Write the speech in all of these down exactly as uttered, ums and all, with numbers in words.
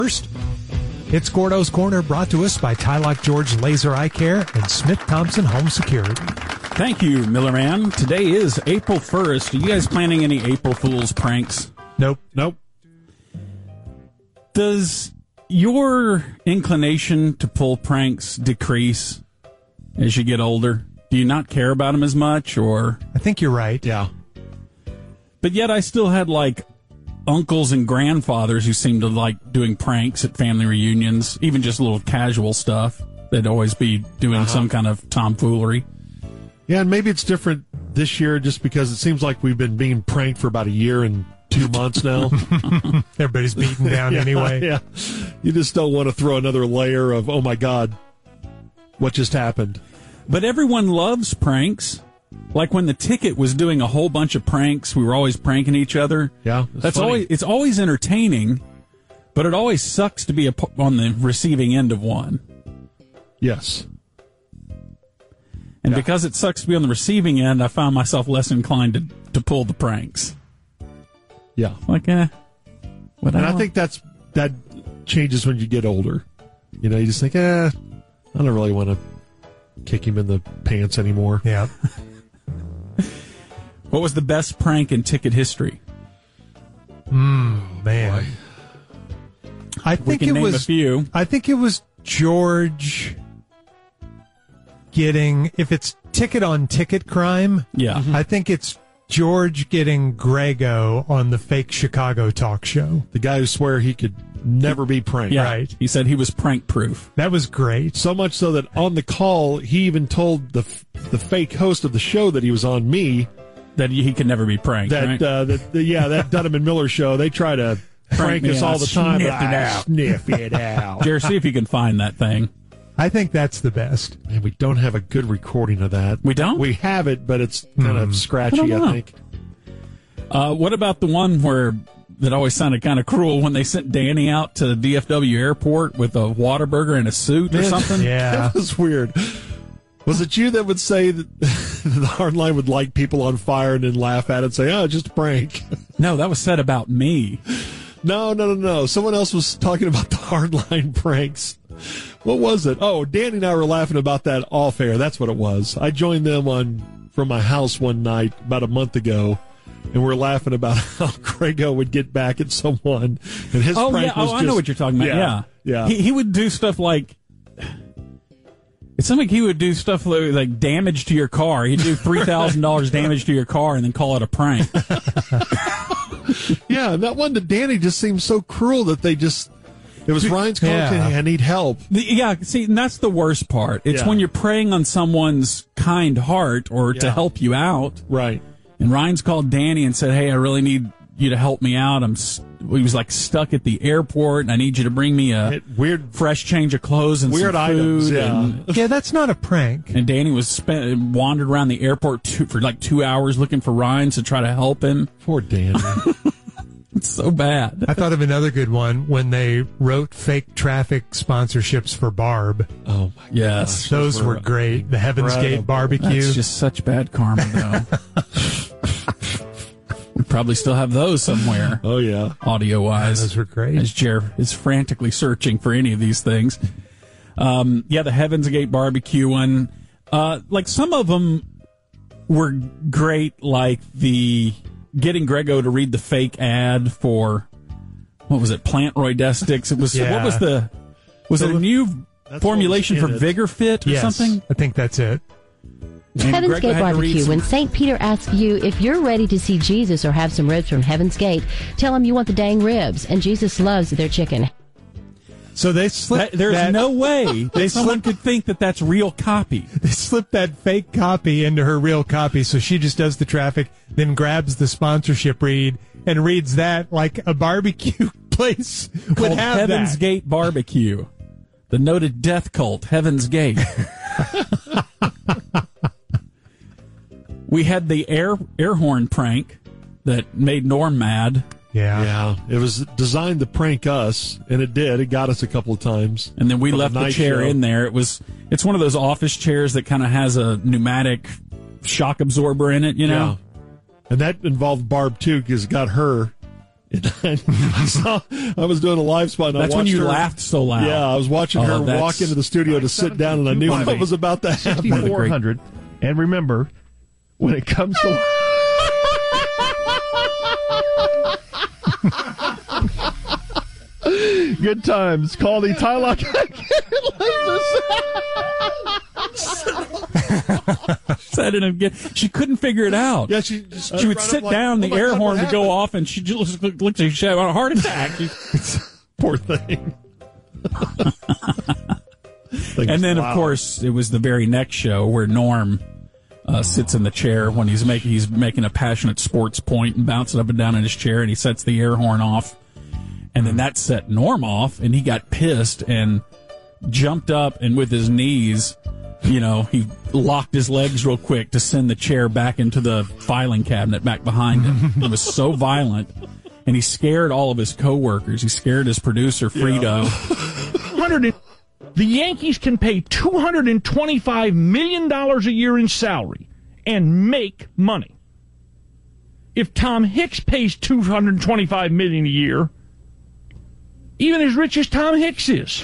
First, it's Gordo's Corner, brought to us by Tylock George Laser Eye Care and Smith Thompson Home Security. Thank you, Miller Man. Today is April first. Are you guys planning any April Fool's pranks? Nope. Nope. Does your inclination to pull pranks decrease as you get older? Do you not care about them as much, or? I think you're right. Yeah. But yet I still had, like, uncles and grandfathers who seemed to like doing pranks at family reunions, even just little casual stuff. They'd always be doing uh-huh. some kind of tomfoolery. Yeah, and maybe it's different this year just because it seems like we've been being pranked for about a year and two months now. Everybody's beaten down yeah, anyway. Yeah. You just don't want to throw another layer of, oh my God, what just happened? But everyone loves pranks. Like when the Ticket was doing a whole bunch of pranks, we were always pranking each other. Yeah, that's funny. always it's always entertaining, but it always sucks to be a, on the receiving end of one. Yes. And yeah. because it sucks to be on the receiving end, I found myself less inclined to, to pull the pranks. Yeah. Like, eh. What and I, I think that's that changes when you get older. You know, you just think, eh, I don't really want to kick him in the pants anymore. Yeah. What was the best prank in Ticket history? Mm, man. I think we can it name was a few. I think it was George getting, if it's Ticket on Ticket crime, yeah. Mm-hmm. I think it's George getting Grego on the fake Chicago talk show. The guy who swore he could never be pranked. Yeah. Right. He said he was prank proof. That was great. So much so that on the call, he even told the the fake host of the show that he was on me that he could never be pranked. That, right? uh, that the, yeah, that Dunham and Miller show. They try to prank, prank us all the time. Sniff it out. Sniff it out. Jared, see if you can find that thing. I think that's the best. And we don't have a good recording of that. We don't? We have it, but it's kind Mm. of scratchy, I, I think. Uh, what about the one where that always sounded kind of cruel when they sent Danny out to D F W Airport with a Whataburger and a suit or Man, something? Yeah. That was weird. Was it you that would say that the Hardline would light people on fire and then laugh at it and say, oh, just a prank? No, that was said about me. No, no, no, no. Someone else was talking about the Hardline pranks. What was it? Oh, Danny and I were laughing about that off air. That's what it was. I joined them on from my house one night about a month ago, and we're laughing about how Grego would get back at someone, and his oh, prank yeah. was Oh, just, I know what you're talking about. Yeah, Yeah. yeah. He, he would do stuff like... It seemed like he would do stuff like, like damage to your car. He'd do three thousand dollars damage to your car and then call it a prank. Yeah, and that one to Danny just seemed so cruel that they just... It was Ryan's call Yeah. saying, I need help. The, yeah, see, and that's the worst part. It's Yeah. when you're preying on someone's kind heart or to Yeah. help you out. Right. And Ryan's called Danny and said, hey, I really need you to help me out. I'm, st- he was like stuck at the airport, and I need you to bring me a It, weird fresh change of clothes and weird some items, food. yeah. And, Yeah, that's not a prank. and Danny was spent, wandered around the airport two, for like two hours looking for Ryan to try to help him. Poor Danny. It's so bad. I thought of another good one when they wrote fake traffic sponsorships for Barb. Oh, my Yes. gosh. Those were great. The Heaven's Gate incredible. barbecue. That's just such bad karma, though. We probably still have those somewhere, Oh, yeah. audio-wise. Those were great. As Jer is frantically searching for any of these things. Um, yeah, the Heaven's Gate barbecue one. Uh, like, some of them were great, like the getting Grego to read the fake ad for, what was it, Plant Roidestics. It was, Yeah. what was the, was So it a new that's formulation what for was in it. Vigor Fit or Yes, something? I think that's it. And Heaven's Grego Gate had to read Barbecue. some- When Saint Peter asks you if you're ready to see Jesus or have some ribs from Heaven's Gate, tell him you want the dang ribs, and Jesus loves their chicken. So they slipped That- there's that, no way They that someone slipped- could think that that's real copy. They slipped that fake copy into her real copy, so she just does the traffic, then grabs the sponsorship read and reads that like a barbecue place would Called have Heaven's that. Gate Barbecue. The noted death cult, Heaven's Gate. We had the air air horn prank that made Norm mad. Yeah. Yeah, it was designed to prank us, and it did. It got us a couple of times. And then we For left the night chair show. in there. It was it's one of those office chairs that kind of has a pneumatic shock absorber in it, you know? Yeah. And that involved Barb, too, because it got her I saw, I was doing a live spot. And That's I when watched you her, laughed so loud. Yeah, I was watching Oh, her that's- walk into the studio to sit down, and I knew what was about to happen. sixty-four hundred. And remember, when it comes to... Good times. Call the Tylock. Said it again. She couldn't figure it out. Yeah, she just She would right sit up like, down, "Oh the my air God, horn what would go happened?" off, and she just looked like she had a heart attack. Poor thing. And then, Wow. of course, it was the very next show where Norm uh, sits in the chair when he's making he's making a passionate sports point and bouncing up and down in his chair, and he sets the air horn off. And then that set Norm off, and he got pissed and jumped up, and with his knees, you know, he locked his legs real quick to send the chair back into the filing cabinet back behind him. It was so violent, and he scared all of his coworkers. He scared his producer, Frito. Hundred. The Yankees can pay two hundred twenty-five million dollars a year in salary and make money. If Tom Hicks pays two hundred twenty-five million dollars a year, even as rich as Tom Hicks is,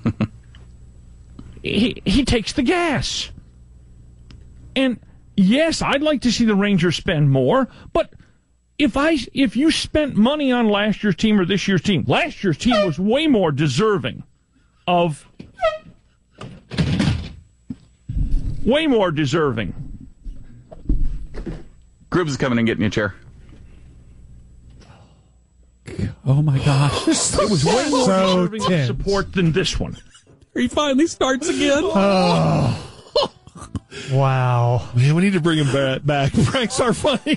he, he takes the gas. And yes, I'd like to see the Rangers spend more, but if I if you spent money on last year's team or this year's team, last year's team was way more deserving of way more deserving. Grubbs is coming and getting you a chair. Oh, my gosh. It was way more So deserving of tense. support than this one. He finally starts again. Wow. Man, we need to bring him back. back. Pranks are funny.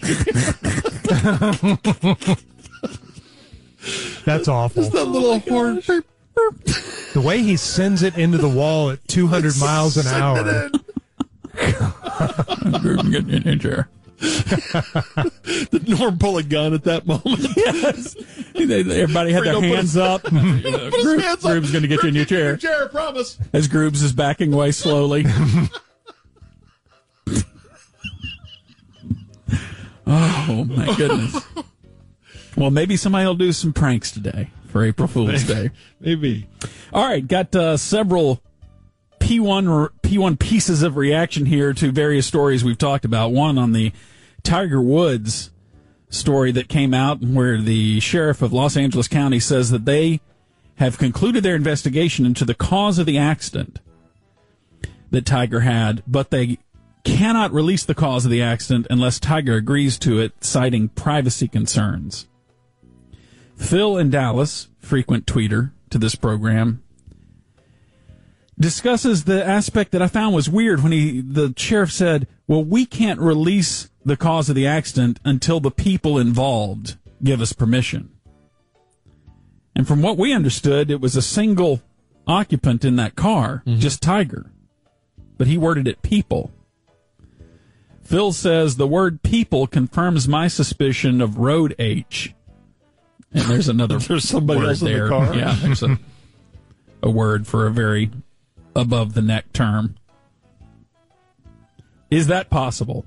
That's awful. That little horn. The way he sends it into the wall at two hundred miles an hour. Grubbs getting you a chair. Did Norm pull a gun at that moment? Yes. Everybody had their Frito put hands his- up. Put his hands up. Grubbs going to get you a new chair. Chair, promise. As Grubbs is backing away slowly. Oh, my goodness. Well, maybe somebody will do some pranks today for April Fool's Day. Maybe. All right, got uh, several P one P one pieces of reaction here to various stories we've talked about. One on the Tiger Woods story that came out where the sheriff of Los Angeles County says that they have concluded their investigation into the cause of the accident that Tiger had, but they cannot release the cause of the accident unless Tiger agrees to it, citing privacy concerns. Phil in Dallas, frequent tweeter to this program, discusses the aspect that I found was weird when he, the sheriff said, well, we can't release the cause of the accident until the people involved give us permission. And from what we understood, it was a single occupant in that car, mm-hmm. just Tiger. But he worded it people. Phil says the word people confirms my suspicion of road H. And there's another There's somebody word else in the there. car? Yeah, there's a, a word for a very above the neck term. Is that possible?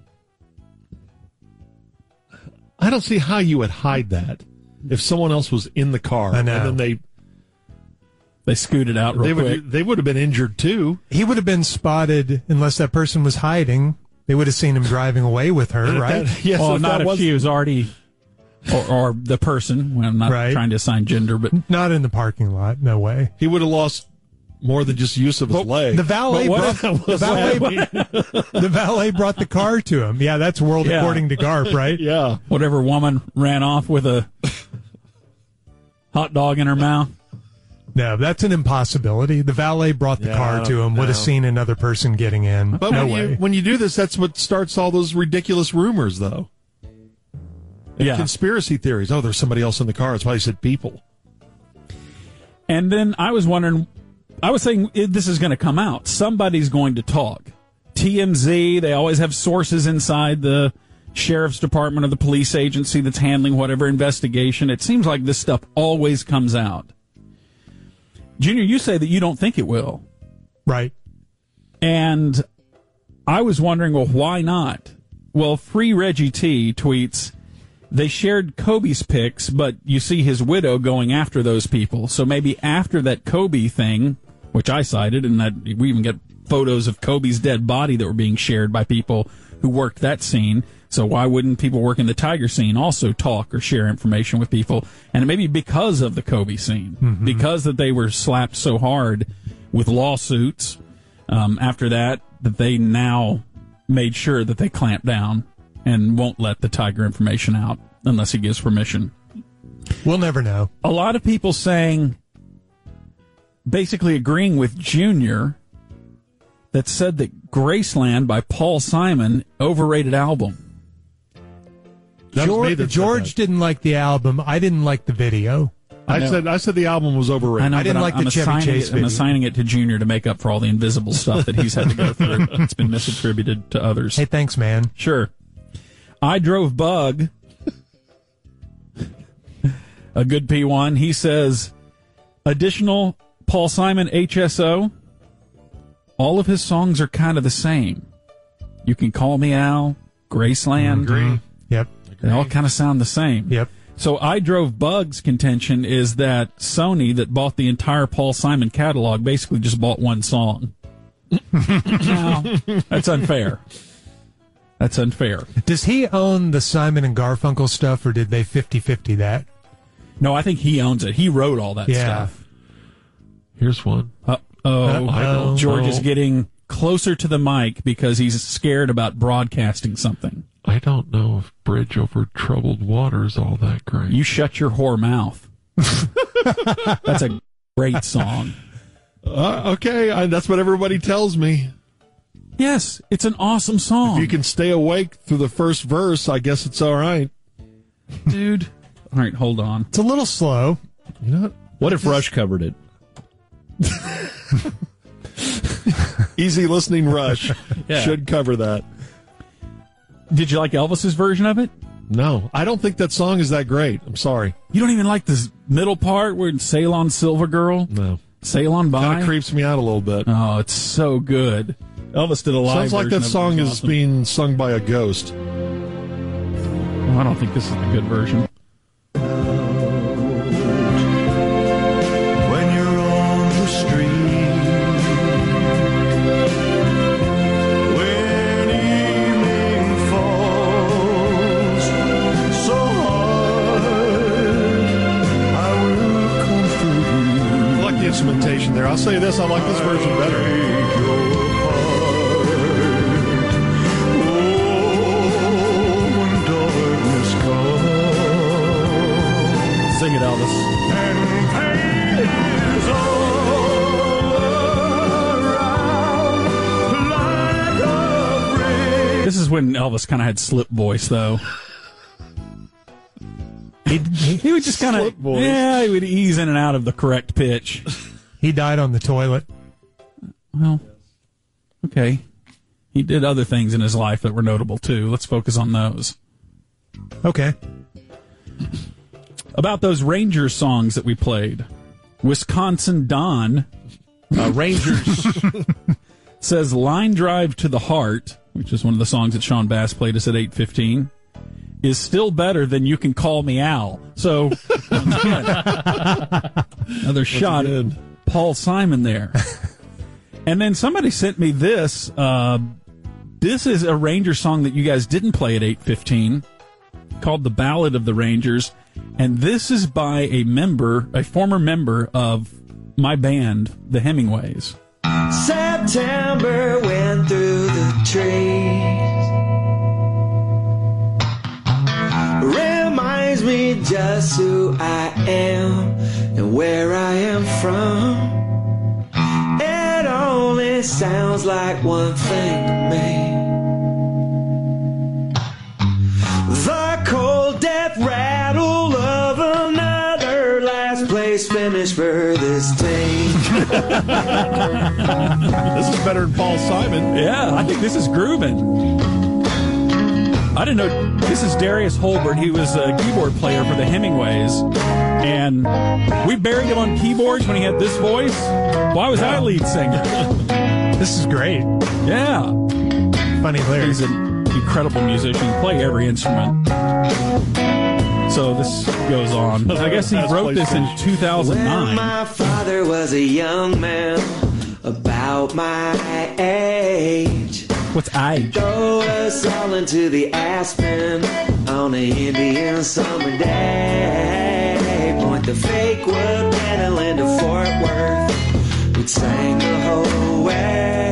I don't see how you would hide that if someone else was in the car. I know. And then they They scooted out real they quick. would they would have been injured too. He would have been spotted unless that person was hiding. They would have seen him driving away with her, And if right? that- yes, well, if not that if was, she was already, or, or the person. Well, I'm not Right. trying to assign gender, but Not in the parking lot. No way. he would have lost more than just use of his leg. The valet, But brought, what- the, valet the valet brought the car to him. Yeah, that's world Yeah. according to Garp, right? yeah. whatever woman ran off with a hot dog in her mouth. No, that's an impossibility. The valet brought the Yeah, car to him, would no. have seen another person getting in. But no when way. you when you do this, that's what starts all those ridiculous rumors, though. And Yeah. conspiracy theories. Oh, there's somebody else in the car. That's why he said people. And then I was wondering, I was saying eh, this is going to come out. Somebody's going to talk. T M Z, they always have sources inside the sheriff's department or the police agency that's handling whatever investigation. It seems like this stuff always comes out. Junior, you say that you don't think it will. Right. And I was wondering, well, why not? Well, Free Reggie T tweets, they shared Kobe's pics, but you see his widow going after those people. So maybe after that Kobe thing, which I cited, and that we even get photos of Kobe's dead body that were being shared by people who worked that scene. So why wouldn't people working the Tiger scene also talk or share information with people? And maybe because of the Kobe scene, mm-hmm. because that they were slapped so hard with lawsuits um, after that, that they now made sure that they clamp down and won't let the Tiger information out unless he gives permission. We'll never know. A lot of people saying, basically agreeing with Junior, that said that Graceland by Paul Simon, overrated album. George, George didn't like the album. I didn't like the video. I, I said I said the album was overrated. I, know, I didn't like I'm, the I'm Chevy Chase it, video. I'm assigning it to Junior to make up for all the invisible stuff that he's had to go through. It's been misattributed to others. Hey, thanks, man. Sure. I Drove Bug, a good P one. He says, additional Paul Simon H S O, all of his songs are kind of the same. You Can Call Me Al, Graceland. Agree. Yep. They all kind of sound the same. Yep. So I Drove Bug's contention is that Sony, that bought the entire Paul Simon catalog, basically just bought one song. Now, that's unfair. That's unfair. Does he own the Simon and Garfunkel stuff, or did they fifty-fifty that? No, I think he owns it. He wrote all that Yeah. stuff. Here's one. Uh-oh. Uh-oh. George is getting closer to the mic because he's scared about broadcasting something. I don't know if Bridge Over Troubled Water is all that great. You shut your whore mouth. That's a great song. Uh, okay, I, that's what everybody tells me. Yes, it's an awesome song. If you can stay awake through the first verse, I guess it's all right. Dude. All right, hold on. It's a little slow. You know what? What if Rush covered it? Easy listening Rush Yeah. should cover that. Did you like Elvis's version of it? No, I don't think that song is that great. I'm sorry. You don't even like this middle part where it's Sail On Silver Girl? No. Sail On By? Kind of creeps me out a little bit. Oh, it's so good. Elvis did a live Sounds like version that of it. song It was is awesome. being sung by a ghost. Oh, I don't think this is the good version. When you're on the street, when evening falls so hard, I will come through you. I like the instrumentation there. I'll say this, I like this version better. Sing it, Elvis. This is when Elvis kind of had slip voice, though. He, he would just kind of, Slip voice. yeah, he would ease in and out of the correct pitch. He died on the toilet. Well, okay. He did other things in his life that were notable, too. Let's focus on those. Okay. About those Rangers songs that we played. Wisconsin Don Uh, Rangers. says Line Drive to the Heart, which is one of the songs that Sean Bass played us at eight fifteen, is still better than You Can Call Me Al. So, another shot at Paul Simon there. And then somebody sent me this. Uh, this is a Rangers song that you guys didn't play at eight fifteen, called The Ballad of the Rangers. And this is by a member, a former member of my band, the Hemingways. September went through the trees. Reminds me just who I am and where I am from. It only sounds like one thing to me. The cold death rattle of another last place finish for this team. This is better than Paul Simon. Yeah, I think this is grooving. I didn't know. This is Darius Holbert. He was a keyboard player for the Hemingways. And we buried him on keyboards when he had this voice. Why was I lead singer? This is great. Yeah. Funny lyrics. He's a incredible musician, play every instrument. So this goes on. I guess he wrote this in two thousand nine. When my father was a young man, about my age, What's age? throw us all into the Aspen on an Indian summer day. Point the fake wood pedal into Fort Worth. We'd sang the whole way.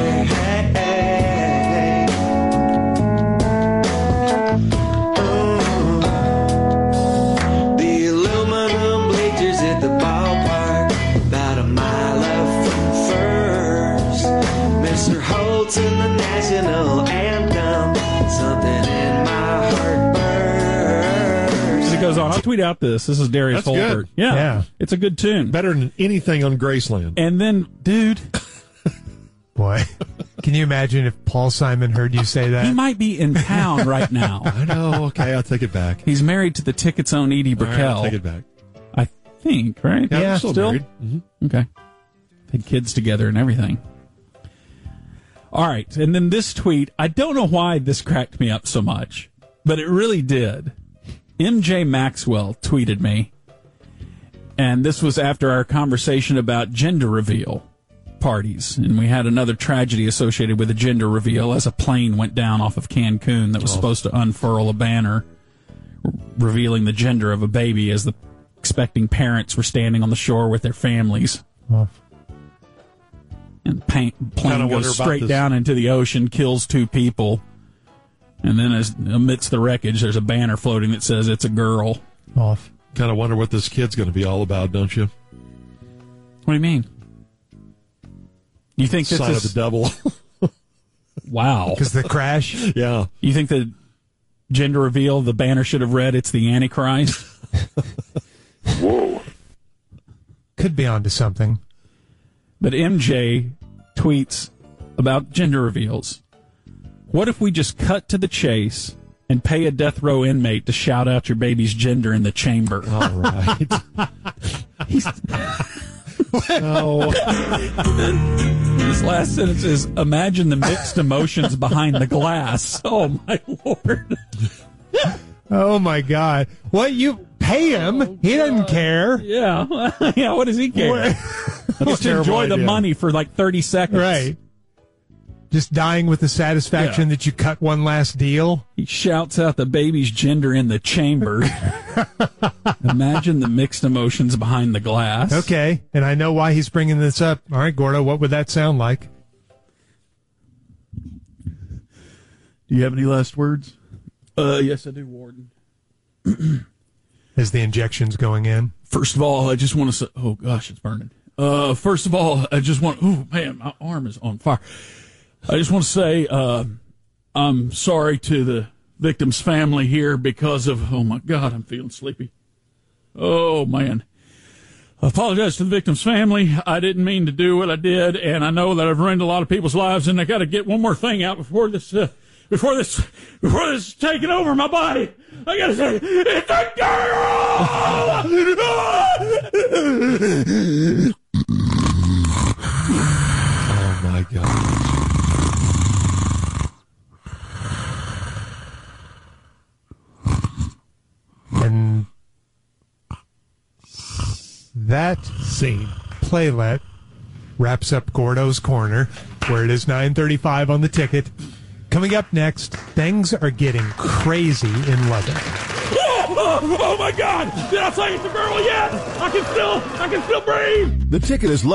The aluminum bleachers at the ballpark, about a mile up from first. Mister Holtz in the national anthem, something in my heart burns. As it goes on, I'll tweet out this. This is Darius That's Holbert. good. Yeah, Yeah. it's a good tune. Better than anything on Graceland. And then, dude, Boy, can you imagine if Paul Simon heard you say he that? might be in town right now. I know. Okay, I'll take it back. He's married to the Ticket's own Edie All right, I'll Brickell. take it back. I think, right? Yeah, Yeah, I'm still, still? married. Mhm. Okay. Had kids together and everything. All right. And then this tweet, I don't know why this cracked me up so much, but it really did. M J Maxwell tweeted me, and this was after our conversation about gender reveal parties. And we had another tragedy associated with a gender reveal as a plane went down off of Cancun that was supposed to unfurl a banner r- revealing the gender of a baby as the expecting parents were standing on the shore with their families. Oh, And the pa- plane Kinda wonder goes about straight this. down into the ocean, kills two people. And then as amidst the wreckage, there's a banner floating that says it's a girl. off. Kind of wonder what this kid's going to be all about, don't you? What do you mean? You think this Sign is... of the devil. Wow. Because the crash. Yeah. You think the gender reveal, the banner should have read, it's the Antichrist? Could be onto something. But M J tweets about gender reveals. What if we just cut to the chase and pay a death row inmate to shout out your baby's gender in the chamber? All right. He's, Oh, this last sentence is, imagine the mixed emotions behind the glass. Oh, my Lord. Oh my God! What, you pay him? He doesn't care, Yeah. Yeah, what does he care? Just terrible enjoy the idea. money for like thirty seconds. right? Just dying with the satisfaction Yeah. that you cut one last deal. He shouts out the baby's gender in the chamber. Imagine the mixed emotions behind the glass. Okay, and I know why he's bringing this up. All right, Gordo, what would that sound like? Do you have any last words? Uh, yes, I do, Warden. As the injection's going in. First of all, I just want to say, oh gosh, it's burning. Uh, first of all, I just want, oh man, my arm is on fire. I just want to say, uh, I'm sorry to the victim's family here because of, oh my God, I'm feeling sleepy. Oh man. I apologize to the victim's family. I didn't mean to do what I did, and I know that I've ruined a lot of people's lives, and I got to get one more thing out before this, uh, before this, before this is taking over my body. I got to say, it's a girl! oh my God. And that Scene. playlet wraps up Gordo's Corner, where it is nine thirty-five on the ticket. Coming up next, things are getting crazy in Lubbock. Oh, oh, oh my God! Did I say it's a girl yet? I can still, I can still breathe. The ticket is